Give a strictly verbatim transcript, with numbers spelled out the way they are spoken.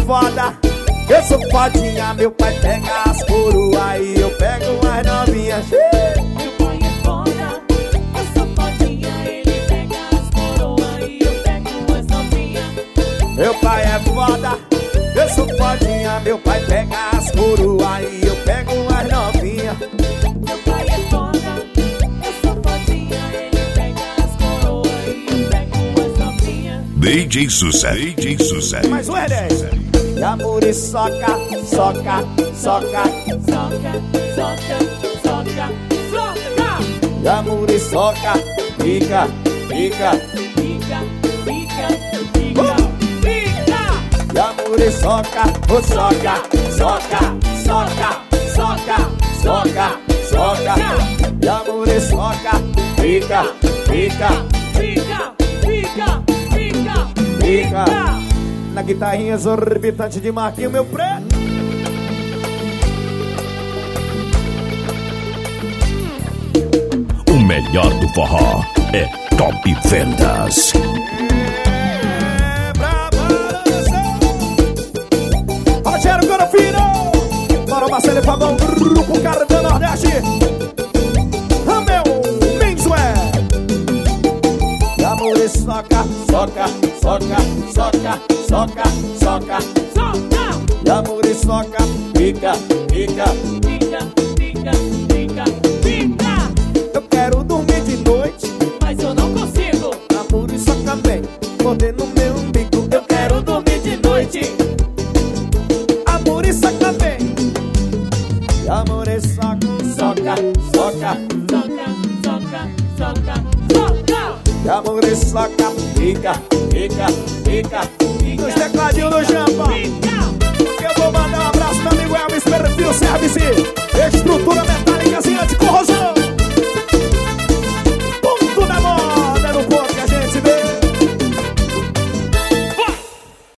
foda, eu sou fodinha. Meu pai pega as coroa e eu pego as novinhas. Meu pai é foda, eu sou fodinha. Ele pega as coroa e eu pego as novinhas. Meu pai é foda, eu sou fodinha. Meu pai pega as coroa e eu pego as novinhas. Meu pai é foda, eu sou fodinha. Ele pega as coroa e eu pego as novinhas. D J Sussa, D J Sussa. Mais um é dez. E a muriçoca, soca, soca, Soca, soca, soca, soca. e a muriçoca, fica, fica. Fica, fica, fica, fica. E a muriçoca, oh, soca, soca, soca, soca, soca, soca. E a muriçoca, fica, fica, Fica, fica, fica, fica. Na guitarrinha exorbitante de Marquinho, meu preto. O melhor do forró é Top Vendas. É brava, Rogério Corofino. Bora, Marcelo e Fabão, Grupo Cartão Nordeste. Ramel, Mensué. E a muriçoca, soca, soca, soca, soca, soca. soca. E a muriçoca, fica, fica. Fica, fica, fica, fica. Eu quero dormir de noite, Mas eu não consigo. a muriçoca vem, morder no meu umbigo. Eu quero dormir de noite, a muriçoca vem. E a muriçoca, soca, soca. Soca, soca, soca, soca. E a muriçoca, fica, fica, fica. Nos tecladinhos do Jampa. Fica. Eu vou mandar um abraço pro amigo Elvis Perfil Service.